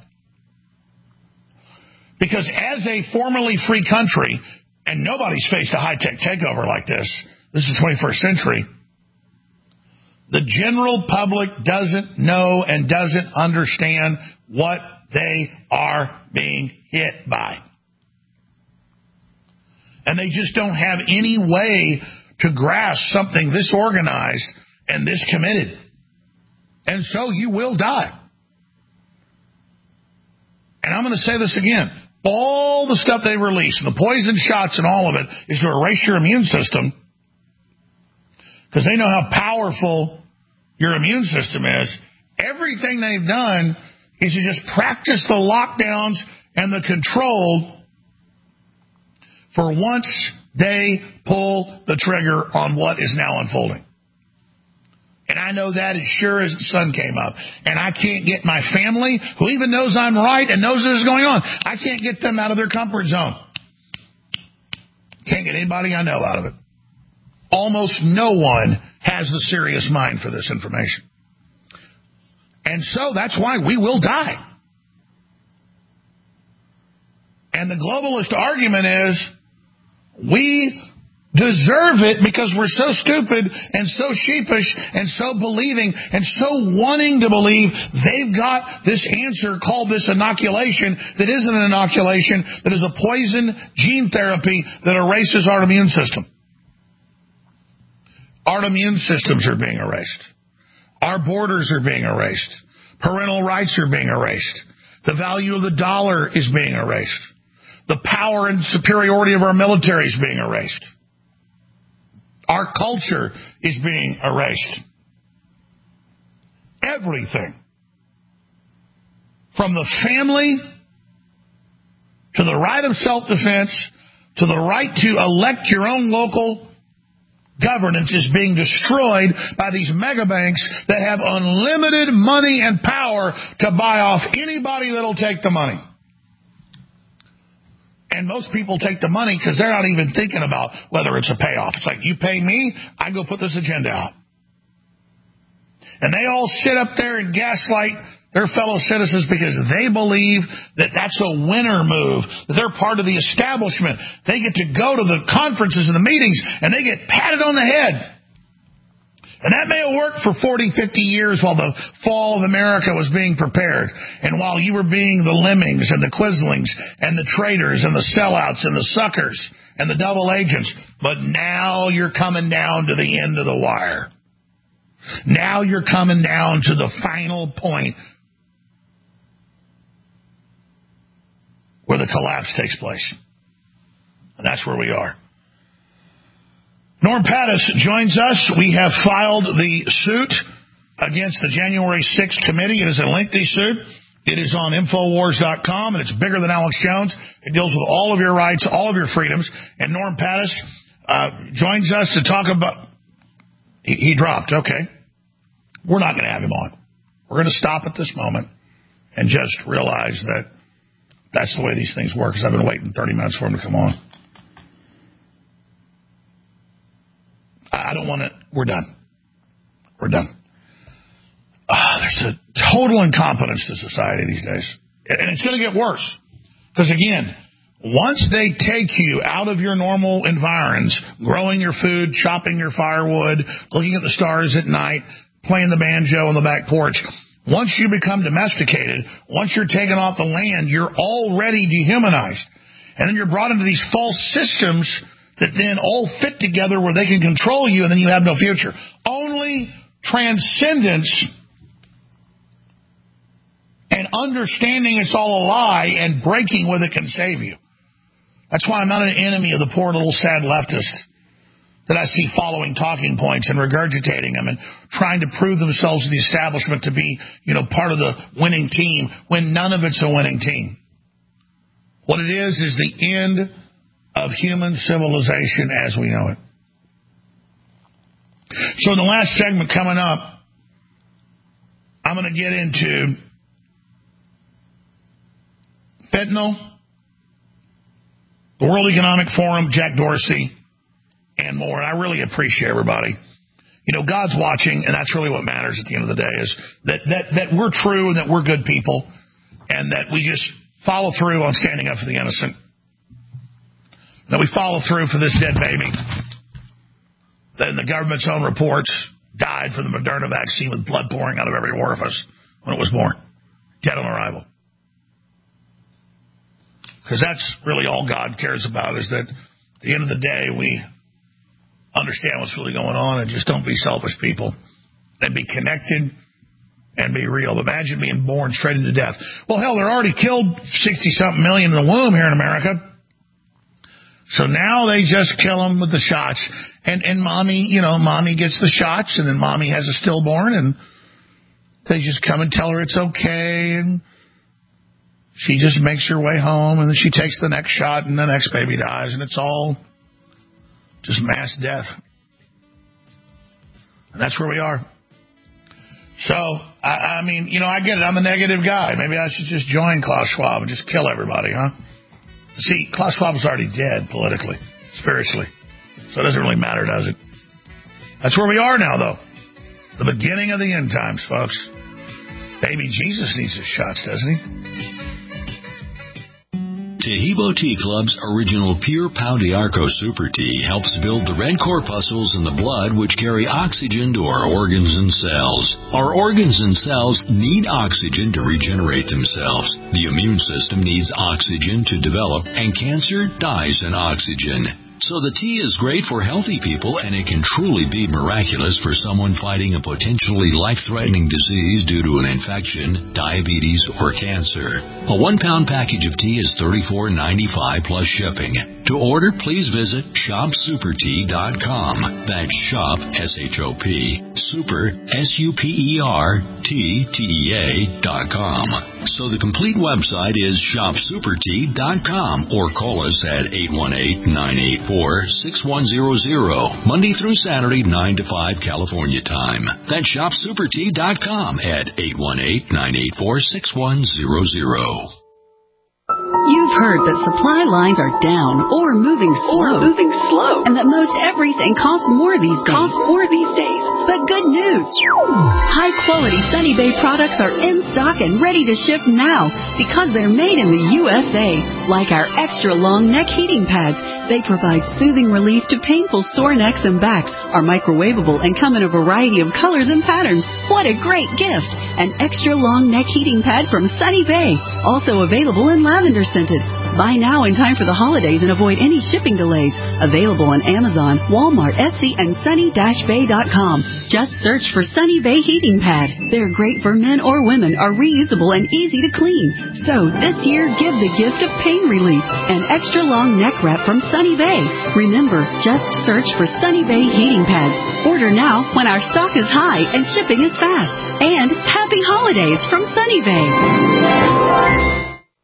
Because as a formerly free country, and nobody's faced a high-tech takeover like this, this is the 21st century, the general public doesn't know and doesn't understand what they are being hit by. And they just don't have any way to grasp something this organized and this committed. And so you will die. And I'm going to say this again. All the stuff they release, the poison shots and all of it, is to erase your immune system. Because they know how powerful your immune system is. Everything they've done is to just practice the lockdowns and the control for once they pull the trigger on what is now unfolding. And I know that as sure as the sun came up. And I can't get my family, who even knows I'm right and knows this is going on, I can't get them out of their comfort zone. Can't get anybody I know out of it. Almost no one has the serious mind for this information. And so that's why we will die. And the globalist argument is, we deserve it because we're so stupid and so sheepish and so believing and so wanting to believe they've got this answer called this inoculation that isn't an inoculation, that is a poison gene therapy that erases our immune system. Our immune systems are being erased. Our borders are being erased. Parental rights are being erased. The value of the dollar is being erased. The power and superiority of our military is being erased. Our culture is being erased. Everything. From the family to the right of self-defense to the right to elect your own local governance is being destroyed by these mega banks that have unlimited money and power to buy off anybody that'll take the money. And most people take the money because they're not even thinking about whether it's a payoff. It's like, you pay me, I go put this agenda out. And they all sit up there and gaslight their fellow citizens because they believe that that's a winner move, that they're part of the establishment. They get to go to the conferences and the meetings, and they get patted on the head. And that may have worked for 40, 50 years while the fall of America was being prepared, and while you were being the lemmings and the quislings and the traitors and the sellouts and the suckers and the double agents. But now you're coming down to the end of the wire. Now you're coming down to the final point where the collapse takes place. And that's where we are. Norm Pattis joins us. We have filed the suit against the January 6th committee. It is a lengthy suit. It is on Infowars.com, and it's bigger than Alex Jones. It deals with all of your rights, all of your freedoms. And Norm Pattis joins us to talk about... He dropped. Okay. We're not going to have him on. We're going to stop at this moment and just realize that that's the way these things work, because I've been waiting 30 minutes for him to come on. I don't want to... We're done. We're done. There's a total incompetence to society these days. And it's going to get worse. Because, again, once they take you out of your normal environs, growing your food, chopping your firewood, looking at the stars at night, playing the banjo on the back porch, once you become domesticated, once you're taken off the land, you're already dehumanized. And then you're brought into these false systems that then all fit together where they can control you, and then you have no future. Only transcendence and understanding it's all a lie and breaking with it can save you. That's why I'm not an enemy of the poor little sad leftists that I see following talking points and regurgitating them and trying to prove themselves to the establishment to be, part of the winning team when none of it's a winning team. What it is the end of human civilization as we know it. So in the last segment coming up, I'm going to get into fentanyl, the World Economic Forum, Jack Dorsey, and more. And I really appreciate everybody. God's watching, and that's really what matters at the end of the day, is that we're true and that we're good people, and that we just follow through on standing up for the innocent. That we follow through for this dead baby that in the government's own reports died from the Moderna vaccine with blood pouring out of every orifice when it was born. Dead on arrival. Because that's really all God cares about, is that at the end of the day we understand what's really going on and just don't be selfish people and be connected and be real. Imagine being born straight into death. Well, hell, they're already killed 60-something million in the womb here in America. So now they just kill them with the shots. And mommy, mommy gets the shots, and then mommy has a stillborn, and they just come and tell her it's okay, and she just makes her way home, and then she takes the next shot, and the next baby dies, and it's all just mass death. And that's where we are. So, I get it. I'm a negative guy. Maybe I should just join Klaus Schwab and just kill everybody, huh? See, Klaus Schwab is already dead politically, spiritually. So it doesn't really matter, does it? That's where we are now, though. The beginning of the end times, folks. Baby Jesus needs his shots, doesn't he? Taheebo Tea Club's original Pure Pau d'Arco Super Tea helps build the red corpuscles in the blood which carry oxygen to our organs and cells. Our organs and cells need oxygen to regenerate themselves. The immune system needs oxygen to develop, and cancer dies in oxygen. So the tea is great for healthy people, and it can truly be miraculous for someone fighting a potentially life-threatening disease due to an infection, diabetes, or cancer. A 1-pound package of tea is $34.95 plus shipping. To order, please visit shopsupertea.com. That's shop, S-H-O-P, super, SUPERTTEA.com. So the complete website is shopsupertea.com, or call us at 818-984-6100, Monday through Saturday, 9 to 5 California time. That's shopsupertea.com at 818-984-6100. You've heard that supply lines are down or moving slow. And that most everything costs more these days. But good news. High-quality Sunny Bay products are in stock and ready to ship now because they're made in the USA. Like our extra-long neck heating pads. They provide soothing relief to painful sore necks and backs, are microwavable, and come in a variety of colors and patterns. What a great gift! An extra-long neck heating pad from Sunny Bay. Also available in lavender-scented. Buy now in time for the holidays and avoid any shipping delays. Available on Amazon, Walmart, Etsy, and sunny-bay.com. Just search for Sunny Bay Heating Pad. They're great for men or women, are reusable and easy to clean. So this year, give the gift of pain relief. An extra long neck wrap from Sunny Bay. Remember, just search for Sunny Bay Heating Pads. Order now when our stock is high and shipping is fast. And happy holidays from Sunny Bay.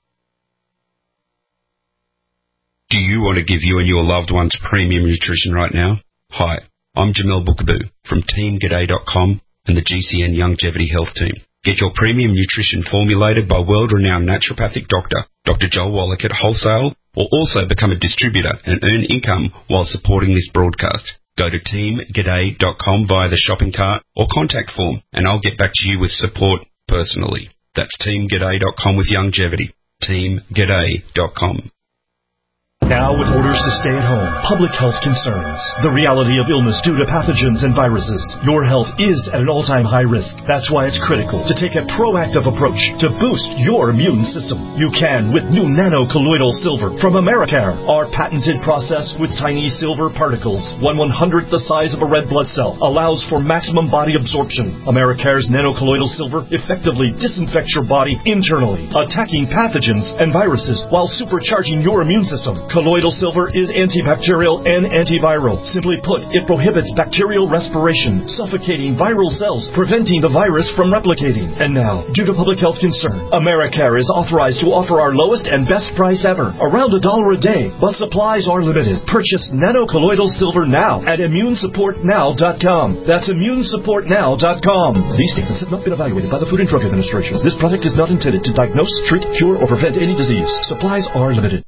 Do you want to give you and your loved ones premium nutrition right now? Hi, I'm Jamel Bookaboo from TeamG'day.com and the GCN Longevity Health Team. Get your premium nutrition formulated by world-renowned naturopathic doctor, Dr. Joel Wallach at Wholesale, or also become a distributor and earn income while supporting this broadcast. Go to TeamG'day.com via the shopping cart or contact form, and I'll get back to you with support personally. That's TeamG'day.com with longevity. TeamG'day.com. Now with orders to stay at home, public health concerns, the reality of illness due to pathogens and viruses, your health is at an all-time high risk. That's why it's critical to take a proactive approach to boost your immune system. You can with new nano-colloidal silver from Americare. Our patented process with tiny silver particles, 1/100th the size of a red blood cell, allows for maximum body absorption. Americare's nano-colloidal silver effectively disinfects your body internally, attacking pathogens and viruses while supercharging your immune system. Colloidal silver is antibacterial and antiviral. Simply put, it prohibits bacterial respiration, suffocating viral cells, preventing the virus from replicating. And now, due to public health concern, Americare is authorized to offer our lowest and best price ever, around $1 a day, but supplies are limited. Purchase nano-colloidal silver now at immunesupportnow.com. That's immunesupportnow.com. These statements have not been evaluated by the Food and Drug Administration. This product is not intended to diagnose, treat, cure, or prevent any disease. Supplies are limited.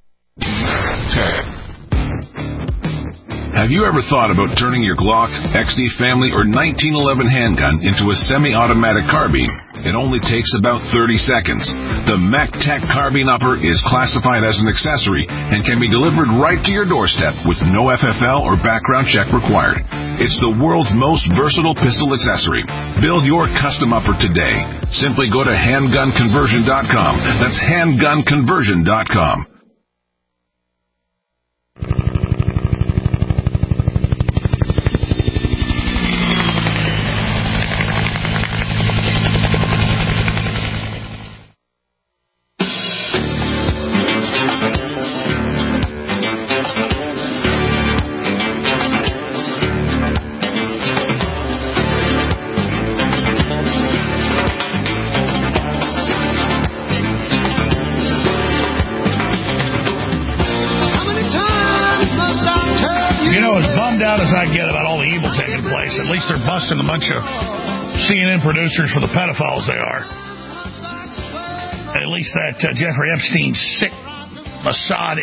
Have you ever thought about turning your Glock, XD family, or 1911 handgun into a semi-automatic carbine? It only takes about 30 seconds. The MacTech Carbine Upper is classified as an accessory and can be delivered right to your doorstep with no FFL or background check required. It's the world's most versatile pistol accessory. Build your custom upper today. Simply go to handgunconversion.com. That's handgunconversion.com. At least they're busting a bunch of CNN producers for the pedophiles they are. At least that Jeffrey Epstein's sick Mossad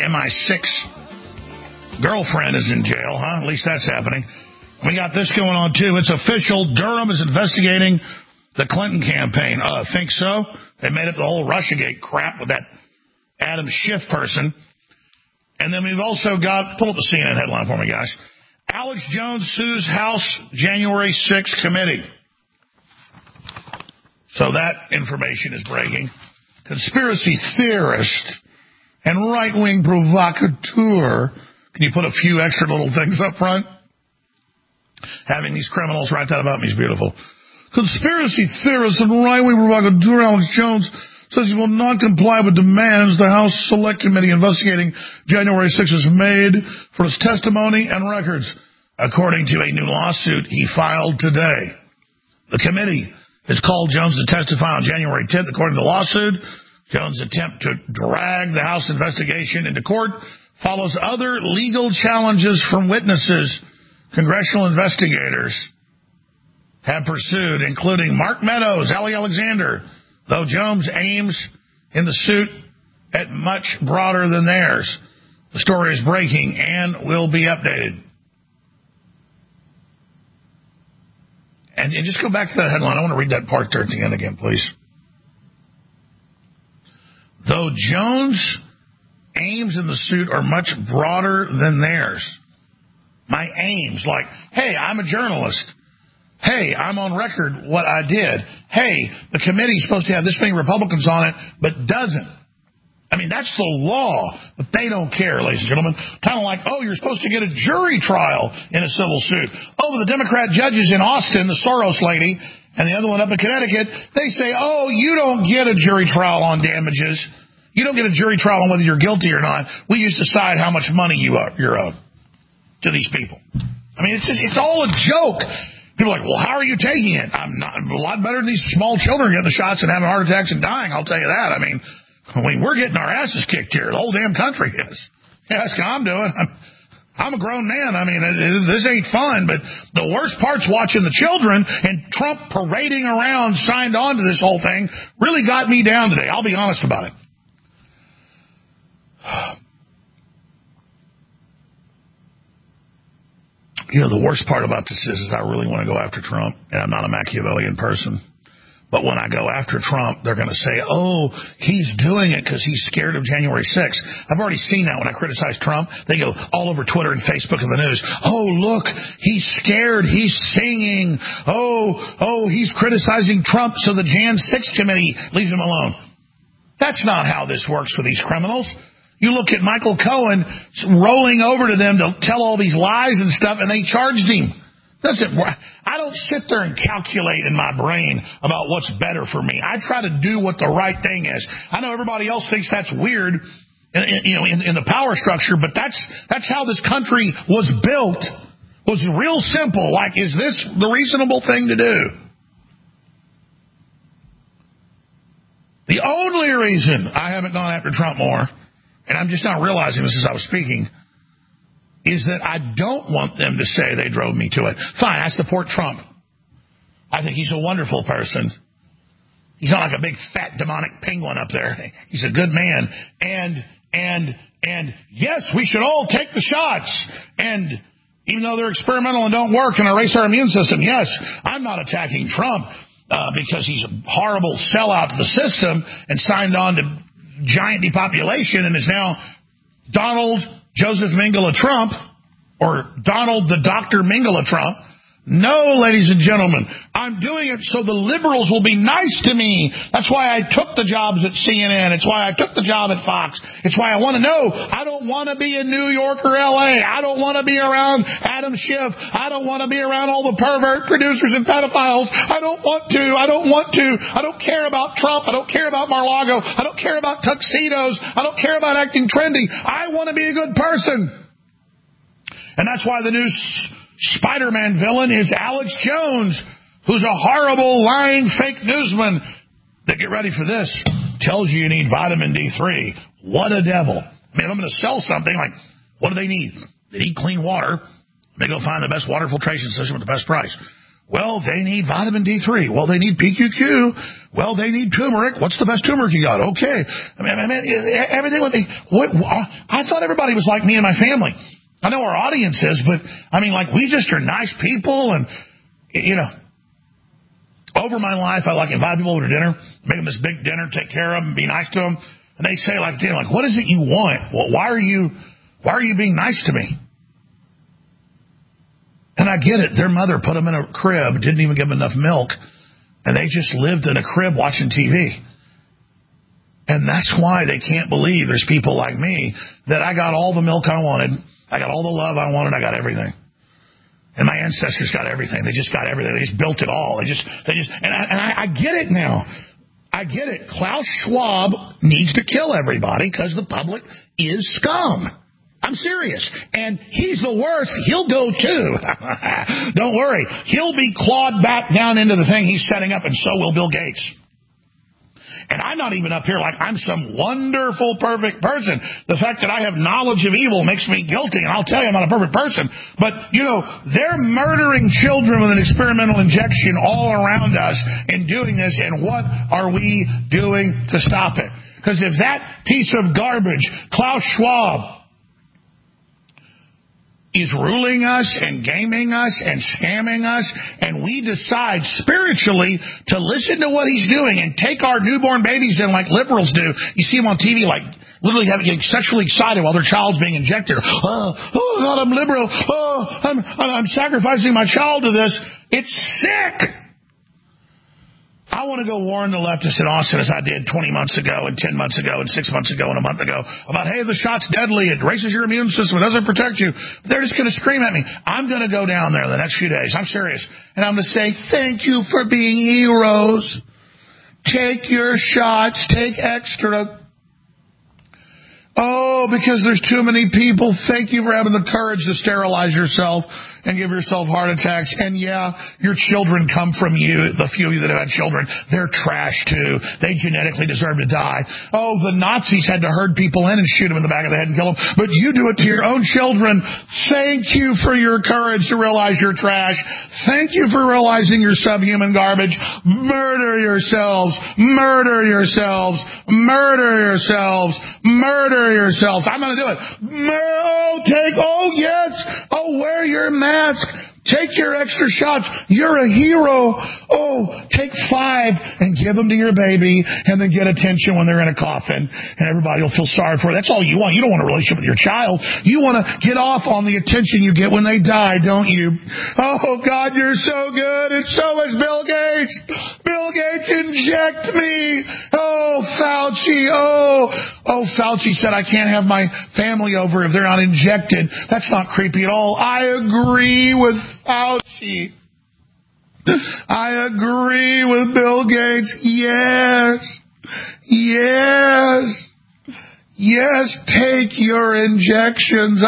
MI6 girlfriend is in jail, huh? At least that's happening. We got this going on, too. It's official. Durham is investigating the Clinton campaign. Think so? They made up the whole Russiagate crap with that Adam Schiff person. And then we've also got, pull up the CNN headline for me, guys. Alex Jones sues House January 6th committee. So that information is breaking. Conspiracy theorist and right-wing provocateur. Can you put a few extra little things up front? Having these criminals write that about me is beautiful. Conspiracy theorist and right-wing provocateur Alex Jones says he will not comply with demands the House Select Committee investigating January 6th has made for his testimony and records, according to a new lawsuit he filed today. The committee has called Jones to testify on January 10th. According to the lawsuit, Jones' attempt to drag the House investigation into court follows other legal challenges from witnesses congressional investigators have pursued, including Mark Meadows, Ali Alexander, though Jones aims in the suit at much broader than theirs. The story is breaking and will be updated. And just go back to that headline. I want to read that part there at the end again, please. Though Jones' aims in the suit are much broader than theirs. My aims, like, hey, I'm a journalist. Hey, I'm on record what I did. Hey, the committee's supposed to have this many Republicans on it, but doesn't. I mean, that's the law, but they don't care, ladies and gentlemen. Kind of like, oh, you're supposed to get a jury trial in a civil suit. Oh, the Democrat judges in Austin, the Soros lady, and the other one up in Connecticut, they say, oh, you don't get a jury trial on damages. You don't get a jury trial on whether you're guilty or not. We just decide how much money you're owed to these people. I mean, it's all a joke. People are like, well, how are you taking it? I'm a lot better than these small children getting the shots and having heart attacks and dying, I'll tell you that. I mean, we're getting our asses kicked here. The whole damn country is. Yeah, that's what I'm doing. I'm a grown man. I mean, this ain't fun, but the worst part's watching the children, and Trump parading around, signed on to this whole thing, really got me down today. I'll be honest about it. You know, the worst part about this is I really want to go after Trump, and I'm not a Machiavellian person. But when I go after Trump, they're going to say, oh, he's doing it because he's scared of January 6th. I've already seen that when I criticize Trump. They go all over Twitter and Facebook and the news. Oh, look, he's scared. He's singing. Oh, he's criticizing Trump, so the Jan 6 committee leaves him alone. That's not how this works for these criminals. You look at Michael Cohen rolling over to them to tell all these lies and stuff, and they charged him. I don't sit there and calculate in my brain about what's better for me. I try to do what the right thing is. I know everybody else thinks that's weird, in the power structure, but that's how this country was built. It was real simple. Like, is this the reasonable thing to do? The only reason I haven't gone after Trump more, and I'm just not realizing this as I was speaking, is that I don't want them to say they drove me to it. Fine, I support Trump. I think he's a wonderful person. He's not like a big, fat, demonic penguin up there. He's a good man. And yes, we should all take the shots. And even though they're experimental and don't work and erase our immune system, yes, I'm not attacking Trump because he's a horrible sellout to the system and signed on to giant depopulation and is now Donald Joseph Mengele Trump, or Donald the Dr. Mengele Trump. No, ladies and gentlemen, I'm doing it so the liberals will be nice to me. That's why I took the jobs at CNN. It's why I took the job at Fox. It's why I want to know. I don't want to be in New York or L.A. I don't want to be around Adam Schiff. I don't want to be around all the pervert producers and pedophiles. I don't want to. I don't care about Trump. I don't care about Mar-a-Lago. I don't care about tuxedos. I don't care about acting trendy. I want to be a good person. And that's why the new Spider-Man villain is Alex Jones, who's a horrible, lying, fake newsman that, get ready for this, tells you need vitamin D3. What a devil. I mean, if I'm going to sell something, like, what do they need? They need clean water. They go find the best water filtration system with the best price. Well, they need vitamin D3. Well, they need PQQ. Well, they need turmeric. What's the best turmeric you got? Okay. I mean everything would be... I thought everybody was like me and my family. I know our audience is, but, I mean, like, we just are nice people, and, over my life, I like invite people over to dinner, make them this big dinner, take care of them, be nice to them, and they say, like, what is it you want? Well, why are you being nice to me? And I get it. Their mother put them in a crib, didn't even give them enough milk, and they just lived in a crib watching TV. And that's why they can't believe there's people like me that I got all the milk I wanted, I got all the love I wanted, I got everything. And my ancestors got everything. They just got everything. They just built it all. I get it now. I get it. Klaus Schwab needs to kill everybody because the public is scum. I'm serious. And he's the worst. He'll go too. Don't worry. He'll be clawed back down into the thing he's setting up, and so will Bill Gates. And I'm not even up here like I'm some wonderful, perfect person. The fact that I have knowledge of evil makes me guilty, and I'll tell you I'm not a perfect person. But, they're murdering children with an experimental injection all around us and doing this, and what are we doing to stop it? Because if that piece of garbage, Klaus Schwab, is ruling us and gaming us and scamming us, and we decide spiritually to listen to what he's doing and take our newborn babies in like liberals do. You see them on TV like literally getting sexually excited while their child's being injected. Oh God, I'm liberal. Oh, I'm sacrificing my child to this. It's sick. I want to go warn the leftists in Austin as I did 20 months ago and 10 months ago and 6 months ago and a month ago about, hey, the shot's deadly. It raises your immune system. It doesn't protect you. They're just going to scream at me. I'm going to go down there the next few days. I'm serious. And I'm going to say, thank you for being heroes. Take your shots. Take extra. Oh, because there's too many people. Thank you for having the courage to sterilize yourself and give yourself heart attacks. And yeah, your children come from you, the few of you that have had children. They're trash too. They genetically deserve to die. Oh, the Nazis had to herd people in and shoot them in the back of the head and kill them. But you do it to your own children. Thank you for your courage to realize you're trash. Thank you for realizing you're subhuman garbage. Murder yourselves. Murder yourselves. Murder yourselves. Murder yourselves. I'm going to do it. Yes. Oh, wear your mask. Take your extra shots. You're a hero. Oh, take 5 and give them to your baby and then get attention when they're in a coffin and everybody will feel sorry for it. That's all you want. You don't want a relationship with your child. You want to get off on the attention you get when they die, don't you? Oh, God, you're so good. And so is Bill Gates. Bill Gates, inject me. Oh, Fauci. Oh, Fauci said I can't have my family over if they're not injected. That's not creepy at all. I agree with Fauci. I agree with Bill Gates. Yes, take your injections.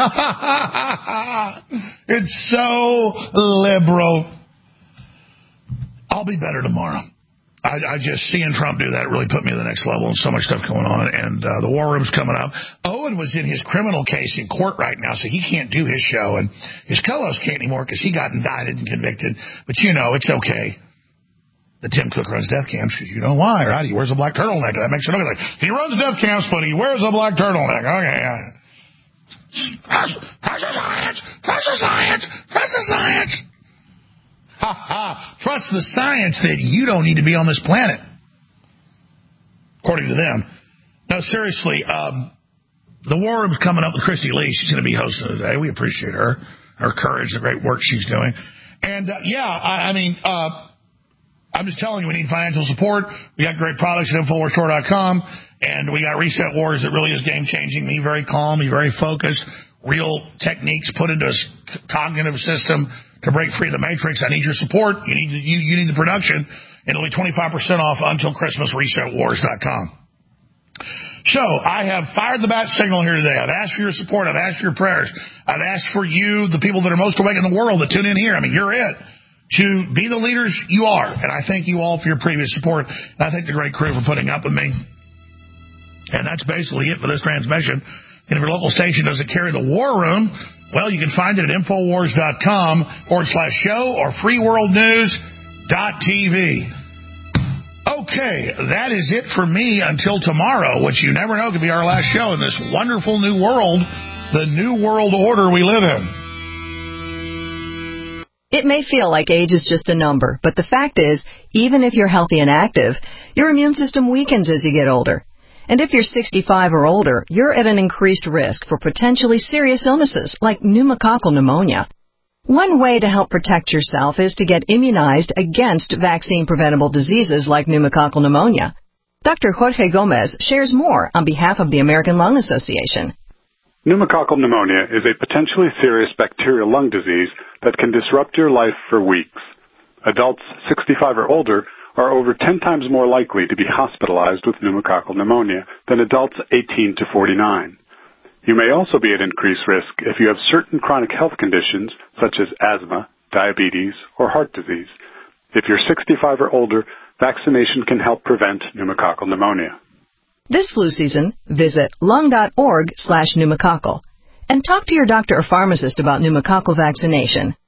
It's so liberal. I'll be better tomorrow. I just seeing Trump do that really put me to the next level, and so much stuff going on, and the war room's coming up. Owen was in his criminal case in court right now, so he can't do his show, and his co-host can't anymore because he got indicted and convicted. But you know, it's okay. The Tim Cook runs death camps because you know why, right? He wears a black turtleneck. That makes it look like he runs death camps, but he wears a black turtleneck. Okay, yeah. Trust the science. Trust the science. Trust the science. Ha ha! Trust the science that you don't need to be on this planet, according to them. No, seriously, the war room's coming up with Christy Lee. She's going to be hosting today. We appreciate her courage, the great work she's doing. And I'm just telling you, we need financial support. We got great products at InfoWarsStore.com, and we got Reset Wars that really is game-changing. Me very calm, me very focused, real techniques put into a cognitive system to break free of the matrix. I need your support. You need the production. It'll be 25% off until Christmas, ResetWars.com. So I have fired the bat signal here today. I've asked for your support. I've asked for your prayers. I've asked for you, the people that are most awake in the world that tune in here. I mean, you're it. To be the leaders you are. And I thank you all for your previous support. And I thank the great crew for putting up with me. And that's basically it for this transmission. And if your local station doesn't carry the war room, well, you can find it at Infowars.com/show or freeworldnews.tv. Okay, that is it for me until tomorrow, which you never know could be our last show in this wonderful new world, the new world order we live in. It may feel like age is just a number, but the fact is, even if you're healthy and active, your immune system weakens as you get older. And if you're 65 or older, you're at an increased risk for potentially serious illnesses like pneumococcal pneumonia. One way to help protect yourself is to get immunized against vaccine-preventable diseases like pneumococcal pneumonia. Dr. Jorge Gomez shares more on behalf of the American Lung Association. Pneumococcal pneumonia is a potentially serious bacterial lung disease that can disrupt your life for weeks. Adults 65 or older are over 10 times more likely to be hospitalized with pneumococcal pneumonia than adults 18 to 49. You may also be at increased risk if you have certain chronic health conditions such as asthma, diabetes, or heart disease. If you're 65 or older, vaccination can help prevent pneumococcal pneumonia. This flu season, visit lung.org/pneumococcal and talk to your doctor or pharmacist about pneumococcal vaccination.